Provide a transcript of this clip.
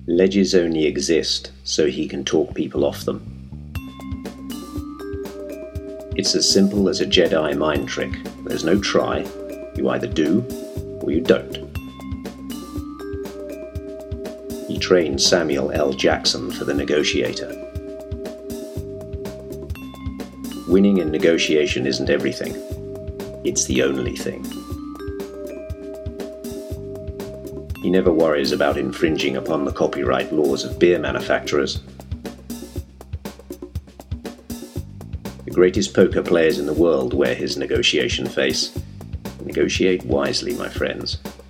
Ledges only exist so he can talk people off them. It's as simple as a Jedi mind trick. There's no try. You either do or you don't. He trained Samuel L. Jackson for The Negotiator. Winning in negotiation isn't everything. It's the only thing. He never worries about infringing upon the copyright laws of beer manufacturers. The greatest poker players in the world wear his negotiation face. Negotiate wisely, my friends.